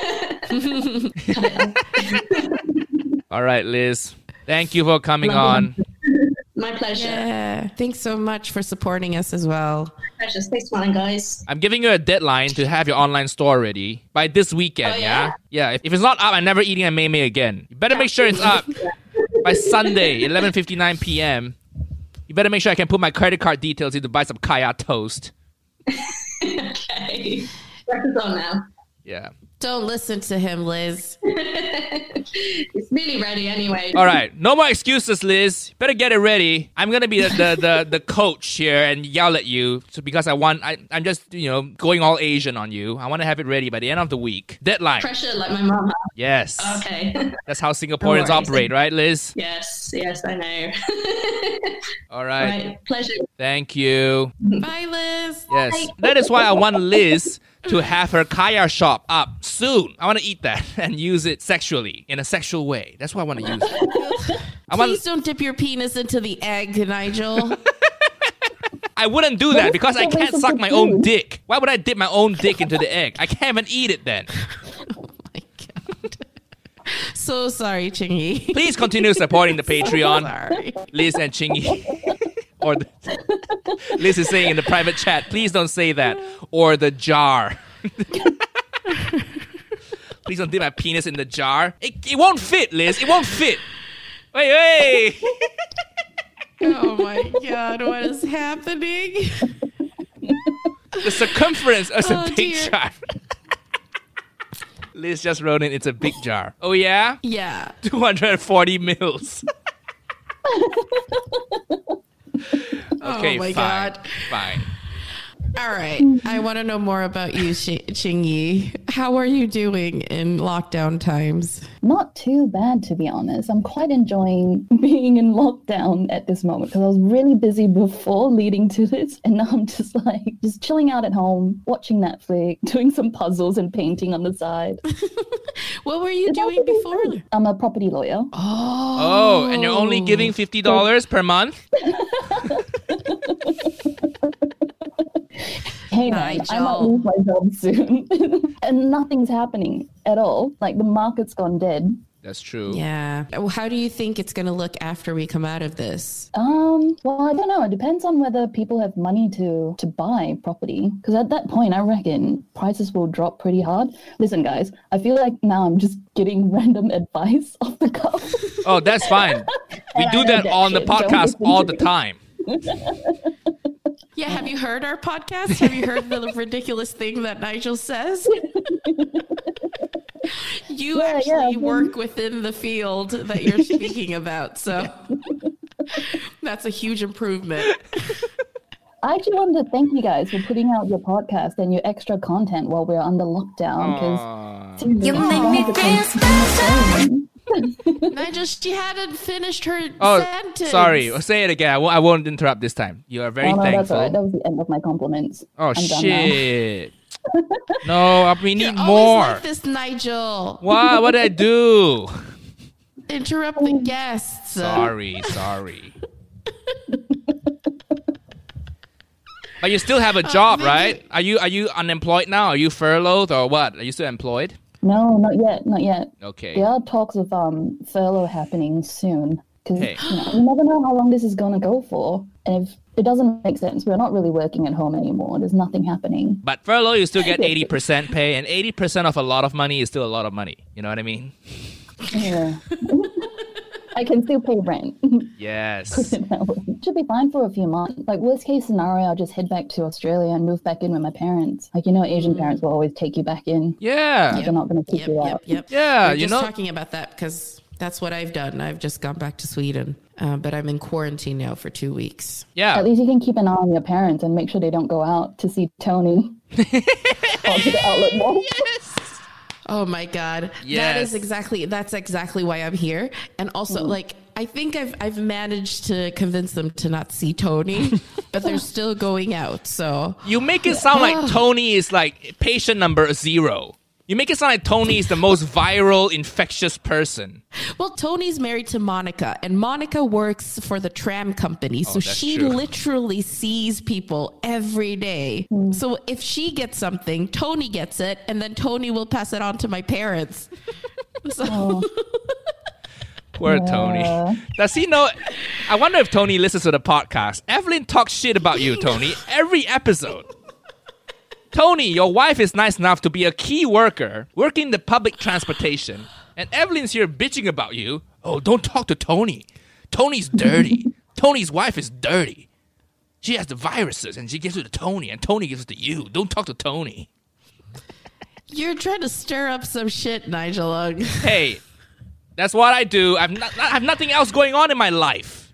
All right, Liz. Thank you for coming on. My pleasure. Yeah. Thanks so much for supporting us as well. My pleasure. Stay smiling, guys. I'm giving you a deadline to have your online store ready by this weekend, yeah? Yeah, if it's not up, I'm never eating a mei mei again. You better make sure it's up by Sunday, 11:59 p.m. You better make sure I can put my credit card details in to buy some Kaya toast. Okay. Record's on now. Yeah. Don't listen to him, Liz. It's nearly ready anyway. All right. No more excuses, Liz. Better get it ready. I'm going to be the coach here and yell at you because I'm just, going all Asian on you. I want to have it ready by the end of the week. Deadline. Pressure like my mama. Yes. Okay. That's how Singaporeans operate, right, Liz? Yes, I know. All right. Pleasure. Thank you. Bye, Liz. Yes. Bye. That is why I want Liz to have her Kaya shop up soon. I want to eat that and use it sexually, in a sexual way. That's why I want to use it. Please don't dip your penis into the egg, Nigel. I wouldn't do that because I can't suck my own dick. Why would I dip my own dick into the egg? I can't even eat it then. Oh my God. So sorry, Qingyi. Please continue supporting the Patreon. Sorry. Liz and Qingyi. Liz is saying in the private chat, please don't say that. Or the jar. Please don't dip my penis in the jar. It won't fit, Liz. It won't fit. Wait. Oh my God, what is happening? The circumference is Oh, a big dear. jar. Liz just wrote in, it's a big jar. Oh yeah? Yeah. 240 mils. Okay, Oh my fine. God. Fine. All right. I want to know more about you, Qingyi. How are you doing in lockdown times? Not too bad, to be honest. I'm quite enjoying being in lockdown at this moment because I was really busy before leading to this. And now I'm just chilling out at home, watching Netflix, doing some puzzles and painting on the side. What were you doing before? I'm a property lawyer. Oh, and you're only giving $50 per month? Hey man, I might Nigel. lose my job soon. And nothing's happening at all. Like the market's gone dead. That's true. Yeah. Well, how do you think it's going to look after we come out of this? Well, I don't know. It depends on whether people have money to buy property. Because at that point, I reckon prices will drop pretty hard. Listen, guys, I feel like now I'm just getting random advice off the cuff. Oh, that's fine. We And I do know that that on the shit. Don't podcast listen all to the me. time. Yeah, have you heard our podcast? Have you heard the ridiculous thing that Nigel says? You Yeah, actually yeah. work within the field that you're speaking about, so that's a huge improvement. I actually wanted to thank you guys for putting out your podcast and your extra content while we're under lockdown. Aw. Because You make me feel special. Nigel, she hadn't finished her Oh, sentence. sorry. Say it again. I won't interrupt this time. You are very Oh, no, that's thankful. all right. That was the end of my compliments. Oh, I'm done now. shit. No, we need You're more. always like this, Nigel. What? What did I do? Interrupt the guests. Sorry. But you still have a job, Vicky- right? Are you unemployed now? Are you furloughed or what? Are you still employed? No, not yet. Okay. There are talks of furlough happening soon. Because Hey. you never know how long this is going to go for. And if it doesn't make sense, we're not really working at home anymore. There's nothing happening. But furlough, you still get 80% pay, and 80% of a lot of money is still a lot of money. You know what I mean? Yeah. I can still pay rent. Yes. Should be fine for a few months. Like worst case scenario, I'll just head back to Australia and move back in with my parents. Like Asian parents will always take you back in. Yeah. They're not going to kick you out. Yep. Yeah, We're you just know- talking about that because that's what I've done. I've just gone back to Sweden, but I'm in quarantine now for 2 weeks. Yeah. At least you can keep an eye on your parents and make sure they don't go out to see Tony. Or to the outlet mall. Oh my God. Yes. That's exactly why I'm here. And also like, I think I've managed to convince them to not see Tony, but they're still going out. So You make it sound like Tony is like patient number 0. You make it sound like Tony is the most viral, infectious person. well, Tony's married to Monica, and Monica works for the tram company. So that's she true. literally sees people every day. So if she gets something, Tony gets it, and then Tony will pass it on to my parents. So Poor Tony. Does he know? I wonder if Tony listens to the podcast. Evelyn talks shit about you, Tony, every episode. Tony, your wife is nice enough to be a key worker, working the public transportation. And Evelyn's here bitching about you. Oh, don't talk to Tony. Tony's dirty. Tony's wife is dirty. She has the viruses and she gives it to Tony and Tony gives it to you. Don't talk to Tony. you're trying to stir up some shit, Nigel. Ung. Hey, that's what I do. I have nothing else going on in my life.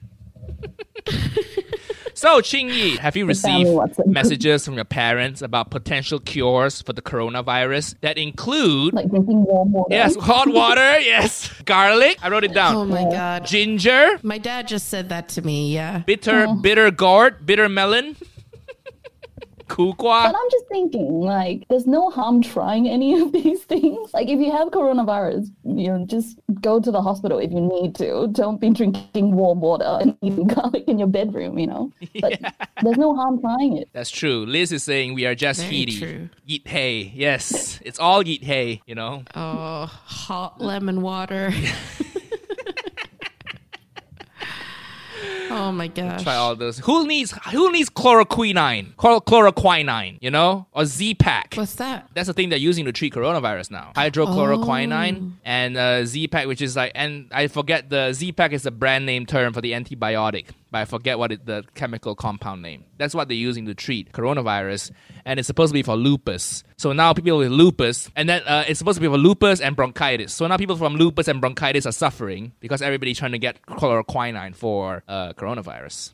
So, Qingyi, have you received family Watson. messages from your parents about potential cures for the coronavirus that include, Like drinking warm water. yes, hot water, yes, garlic, I wrote it down, Oh my God. ginger, My dad just said that to me. Yeah. bitter gourd, bitter melon, kukwa. But I'm just thinking, like, there's no harm trying any of these things. Like, if you have coronavirus, just go to the hospital if you need to. Don't be drinking warm water and eating garlic in your bedroom, But there's no harm trying it. That's true. Liz is saying we are just Very heedy. true. Yeet hey. Yes, it's all yeet hey, Oh, hot lemon water. Oh my gosh. Try all those. Who needs chloroquine? Chloroquine, you know? Or Z-Pack. What's that? That's the thing they're using to treat coronavirus now. Hydrochloroquine and Z-Pack, which is like, and I forget the Z-Pack is the brand name term for the antibiotic, but I forget what the chemical compound name. That's what they're using to treat coronavirus, and it's supposed to be for lupus. So now people with lupus, and then it's supposed to be for lupus and bronchitis. So now people from lupus and bronchitis are suffering because everybody's trying to get chloroquine for coronavirus.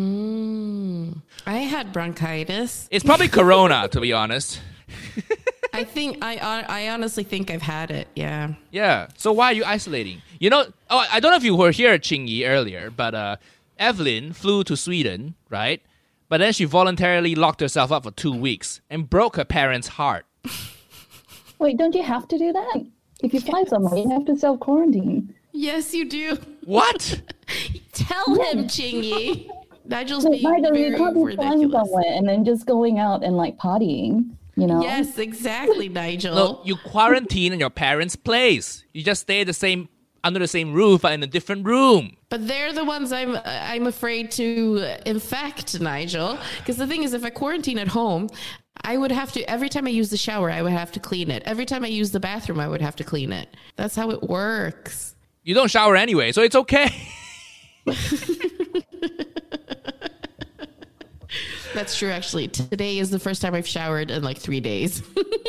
I had bronchitis. It's probably corona, to be honest. I think I honestly think I've had it. Yeah. Yeah. So why are you isolating? You know, I don't know if you were here at Qingyi earlier, but Evelyn flew to Sweden, right? But then she voluntarily locked herself up for 2 weeks and broke her parents' heart. Wait, don't you have to do that? If you fly somewhere, you have to self-quarantine. Yes, you do. What? Tell him, Chingy. Nigel's being Nigel, very you can't be flying ridiculous. somewhere and then just going out and like partying, you know? Yes, exactly, Nigel. No, you quarantine in your parents' place. You just stay under the same roof but in a different room. But they're the ones I'm afraid to infect, Nigel. Because the thing is, if I quarantine at home, I would have to, every time I use the shower, I would have to clean it. Every time I use the bathroom, I would have to clean it. That's how it works. You don't shower anyway, so it's okay. That's true, actually. Today is the first time I've showered in like 3 days.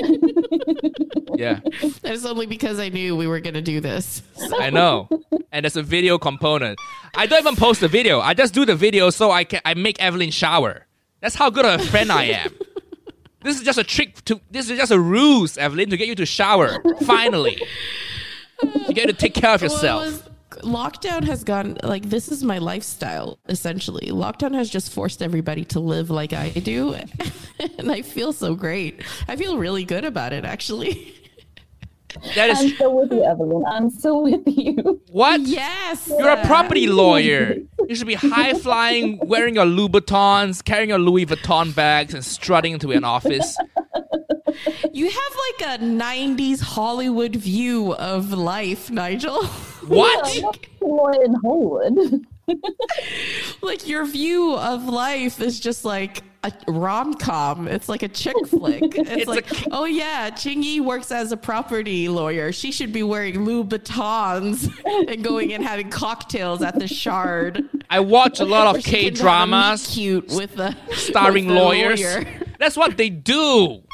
Yeah, That's only because I knew we were going to do this. I know. And there's a video component. I don't even post the video. I just do the video so I make Evelyn shower. That's how good of a friend I am. This is just a this is just a ruse, Evelyn, to get you to shower. Finally. You get to take care of yourself. Lockdown has gone, like, this is my lifestyle, essentially. Lockdown has just forced everybody to live like I do. And I feel so great. I feel really good about it, actually. That I'm is so with you, Evelyn. I'm so with you. what? Yes. You're a property lawyer. You should be high flying, wearing your Louboutins, carrying your Louis Vuitton bags, and strutting into an office. You have like a 90s Hollywood view of life, Nigel. What? I'm not a lawyer in Hollywood. Like, your view of life is just like a rom-com. It's like a chick flick. It's like, oh yeah, Chingy works as a property lawyer. She should be wearing Louboutins and going and having cocktails at the Shard. I watch a lot Or of she can have a K-dramas meet cute with the starring with the lawyers. lawyer. That's what they do.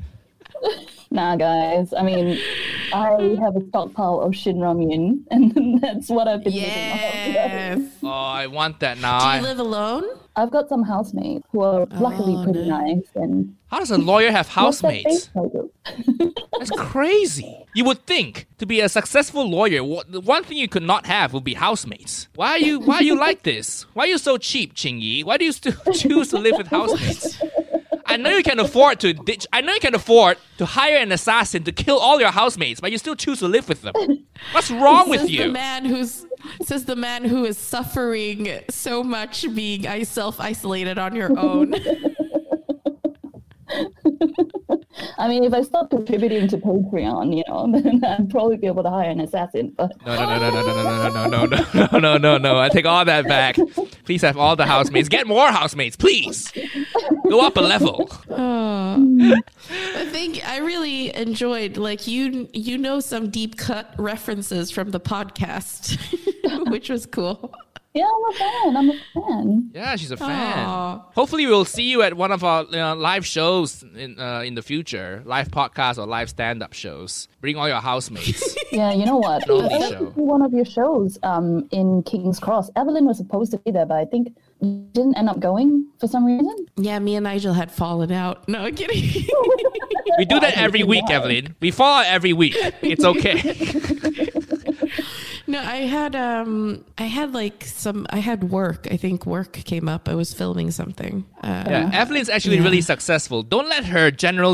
Nah, guys. I mean, I have a stockpile of Shin Ramyun, and that's what I've been living Yes. on. Oh, I want that now. Do you live alone? I've got some housemates who are luckily pretty nice. And How does a lawyer have what's that housemates? face photo? That's crazy. You would think to be a successful lawyer, the one thing you could not have would be housemates. Why are you like this? Why are you so cheap, Qingyi? Why do you still choose to live with housemates? I know you can afford to hire an assassin to kill all your housemates, but you still choose to live with them. What's wrong with Says you? the man who is suffering so much being self-isolated on your own. I mean, if I stop contributing to Patreon, you know, then I'd probably be able to hire an assassin. But No. I take all that back. Please have all the housemates. Get more housemates, please. Go up a level. I think I really enjoyed, like, you know, some deep cut references from the podcast, which was cool. yeah, I'm a fan. Yeah, she's a fan. Aw. Hopefully, we'll see you at one of our live shows in the future, live podcast or live stand-up shows. Bring all your housemates. Yeah, you know what? Lonely I went show. to one of your shows in King's Cross. Evelyn was supposed to be there, but I think didn't end up going for some reason. Yeah, me and Nigel had fallen out. No, I'm kidding. We do that every week, Evelyn. We fall out every week. It's okay. No, I had work. I think work came up. I was filming something. Yeah, Evelyn's actually really successful. Don't let her general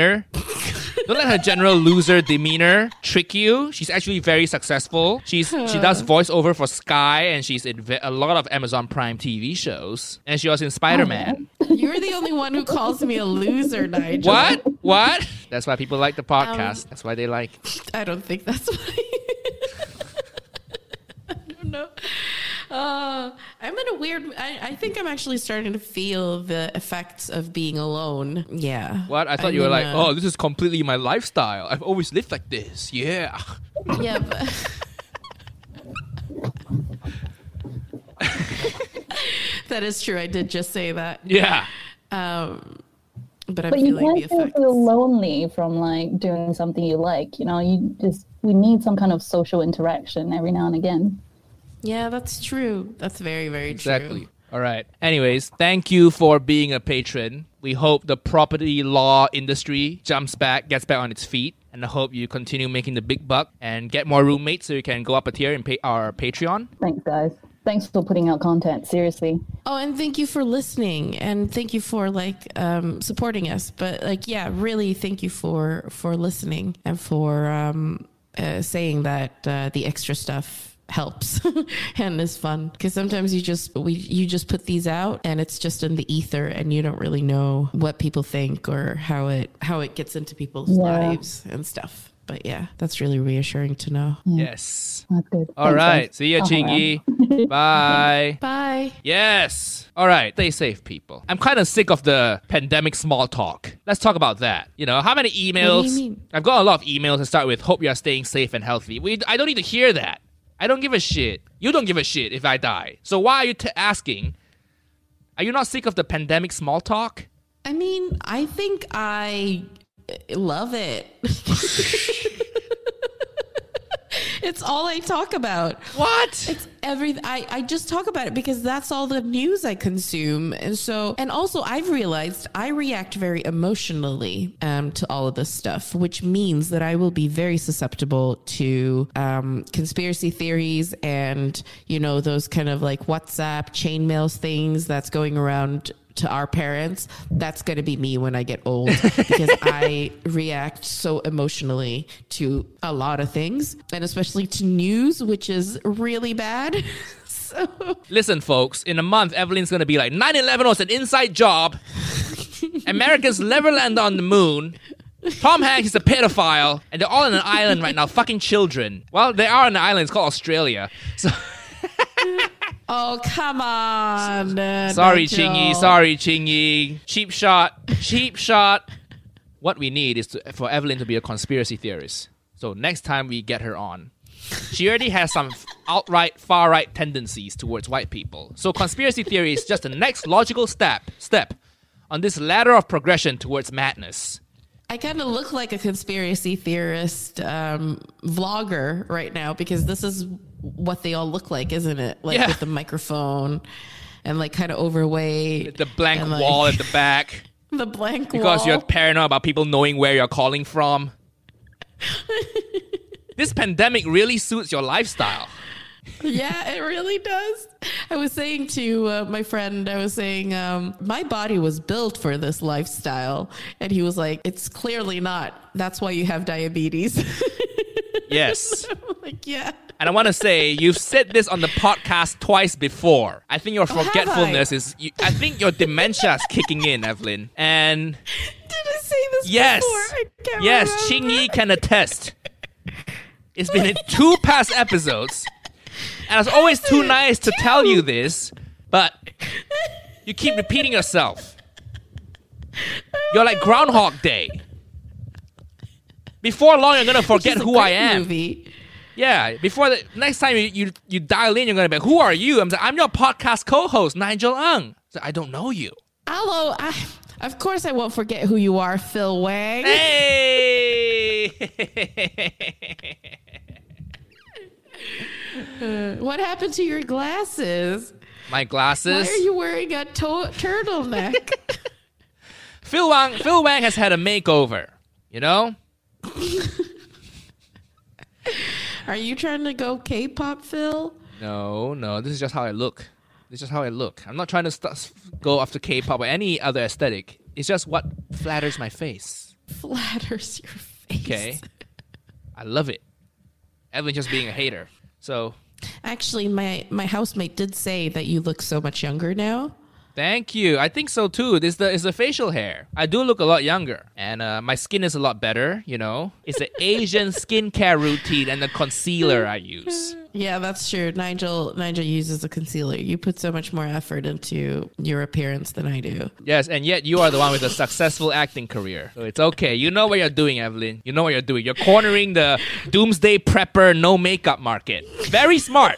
loser demeanor trick you. She's actually very successful. She does voiceover for Sky, and she's in a lot of Amazon Prime TV shows. And she was in Spider-Man. You're the only one who calls me a loser, Nigel. What? That's why people like the podcast. That's why they like. I don't think that's why. I don't know. I'm in a weird. I think I'm actually starting to feel the effects of being alone. Yeah. What? I thought I'm you were in like, a- oh, this is completely my lifestyle. I've always lived like this. Yeah. Yeah. But that is true. I did just say that. Yeah. But I'm But you feeling the can't still effects. feel lonely from like doing something you like. You know, we need some kind of social interaction every now and again. Yeah, that's true. That's very, very Exactly. true. All right. Anyways, thank you for being a patron. We hope the property law industry gets back on its feet. And I hope you continue making the big buck and get more roommates so you can go up a tier and pay our Patreon. Thanks, guys. Thanks for putting out content. Seriously. Oh, and thank you for listening, and thank you for supporting us. But really, thank you for listening and for saying that the extra stuff helps and is fun, because sometimes you just put these out and it's just in the ether and you don't really know what people think or how it gets into people's lives and stuff. But yeah, that's really reassuring to know. Yes. That's good. All Thanks, right. guys. See ya, I'll hang Chingy. Bye. Bye. Yes. All right. Stay safe, people. I'm kind of sick of the pandemic small talk. Let's talk about that. You know, how many emails? What do you mean? I've got a lot of emails to start with. Hope you are staying safe and healthy. I don't need to hear that. I don't give a shit. You don't give a shit if I die. So why are you asking? Are you not sick of the pandemic small talk? I mean, I think I love it. It's all I talk about. What? It's everything. I just talk about it because that's all the news I consume. And also I've realized I react very emotionally to all of this stuff, which means that I will be very susceptible to conspiracy theories and, you know, those kind of like WhatsApp chainmails things that's going around to our parents. That's going to be me when I get old, because I react so emotionally to a lot of things, and especially to news, which is really bad. So Listen, folks, in a month, Evelyn's going to be like, 9/11 was an inside job. Americans never landed on the moon. Tom Hanks is a pedophile. And they're all on an island right now, fucking children. Well, they are on an island. It's called Australia. So, oh, come on. sorry, Nigel. Chingy. Sorry, Chingy. Cheap shot. Cheap shot. What we need is for Evelyn to be a conspiracy theorist. So next time we get her on, she already has some outright far-right tendencies towards white people. So conspiracy theory is just the next logical step on this ladder of progression towards madness. I kind of look like a conspiracy theorist vlogger right now, because this is what they all look like, isn't it? Like Yeah. with the microphone and like kind of overweight. The blank and, like, wall at the back. The blank Because wall. you're paranoid about people knowing where you're calling from. This pandemic really suits your lifestyle. Yeah, it really does. I was saying to my friend, my body was built for this lifestyle. And he was like, it's clearly not. That's why you have diabetes. Yes. I'm like, yeah. And I want to say, you've said this on the podcast twice before. I think your have forgetfulness I? I think your dementia is kicking in, Evelyn. And Did I say this yes, before? I can't yes, remember. Chingy can attest. It's been in 2 past episodes. And I was always too nice to tell you this, but you keep repeating yourself. You're like Groundhog Day. Before long, you're going to forget Which is a who I great am. Movie. Yeah, before the next time you dial in, you're going to be like, who are you? I'm like, I'm your podcast co-host, Nigel Ng. So I don't know you. Hello. Of course I won't forget who you are, Phil Wang. Hey! What happened to your glasses? My Why glasses. are you wearing a turtleneck? Phil Wang has had a makeover, you know? Are you trying to go K-pop, Phil? No, this is just how I look. I'm not trying to go after K-pop or any other aesthetic. It's just what flatters my face. Flatters your face. Okay? I love it. Evelyn just being a hater. So, Actually, my housemate did say that you look so much younger now. Thank you. I think so too. It's the facial hair. I do look a lot younger. And my skin is a lot better, you know. It's the Asian skincare routine and the concealer I use. Yeah, that's true. Nigel uses a concealer. You put so much more effort into your appearance than I do. Yes, and yet you are the one with a successful acting career. So it's okay. You know what you're doing, Evelyn. You know what you're doing. You're cornering the doomsday prepper no makeup market. Very smart.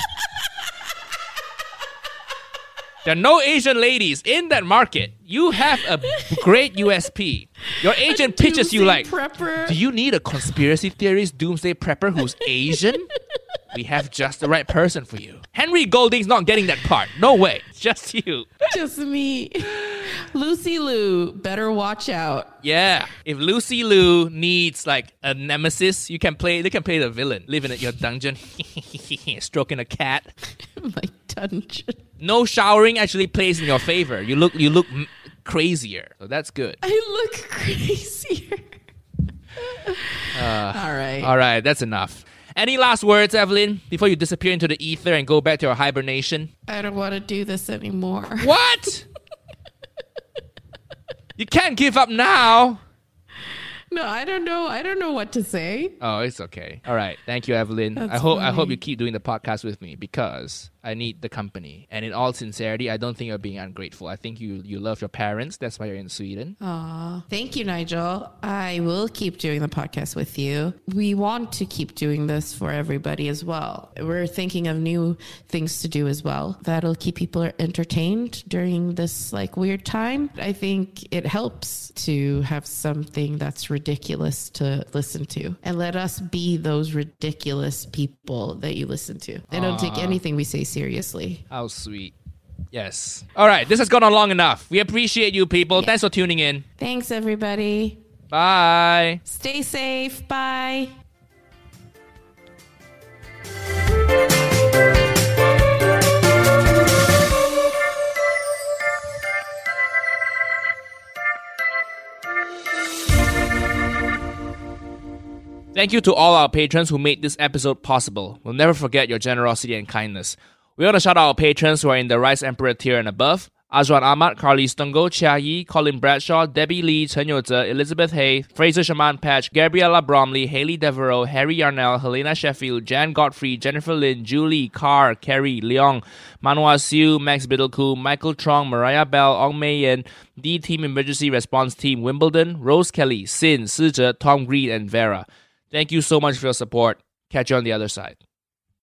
There are no Asian ladies in that market. You have a great USP. Your agent pitches you like, prepper. do you need a conspiracy theorist doomsday prepper who's Asian? We have just the right person for you. Henry Golding's not getting that part. No way. Just you. Just me. Lucy Liu, better watch out. Yeah. If Lucy Liu needs like a nemesis, they can play the villain. Living at your dungeon. Stroking a cat. My dungeon. No showering actually plays in your favor. You look crazier. So that's good. I look crazier. All right. All right, that's enough. Any last words, Evelyn, before you disappear into the ether and go back to your hibernation? I don't want to do this anymore. What? You can't give up now. No, I don't know. I don't know what to say. Oh, it's okay. All right. Thank you, Evelyn. That's I hope fine. you keep doing the podcast with me because I need the company. And in all sincerity, I don't think you're being ungrateful. I think you love your parents. That's why you're in Sweden. Aw. Thank you, Nigel. I will keep doing the podcast with you. We want to keep doing this for everybody as well. We're thinking of new things to do as well that'll keep people entertained during this like weird time. I think it helps to have something that's ridiculous to listen to and let us be those ridiculous people that you listen to. They don't take anything we say seriously. How sweet. Yes. All right. This has gone on long enough. We appreciate you people. Yeah. Thanks for tuning in. Thanks, everybody. Bye. Stay safe. Bye. Thank you to all our patrons who made this episode possible. We'll never forget your generosity and kindness. We want to shout out our patrons who are in the Rice Emperor tier and above. Azwan Ahmad, Carly Stungo, Chia Yi, Colin Bradshaw, Debbie Lee, Chen Yoze, Elizabeth Hay, Fraser Shaman Patch, Gabriella Bromley, Haley Devereaux, Harry Yarnell, Helena Sheffield, Jan Godfrey, Jennifer Lin, Julie, Carr, Kerry, Leong, Manwa Siu, Max Biddleku, Michael Trong, Mariah Bell, Ong Mei Yen, D-Team Emergency Response Team Wimbledon, Rose Kelly, Sin, Sije, Tom Green, and Vera. Thank you so much for your support. Catch you on the other side.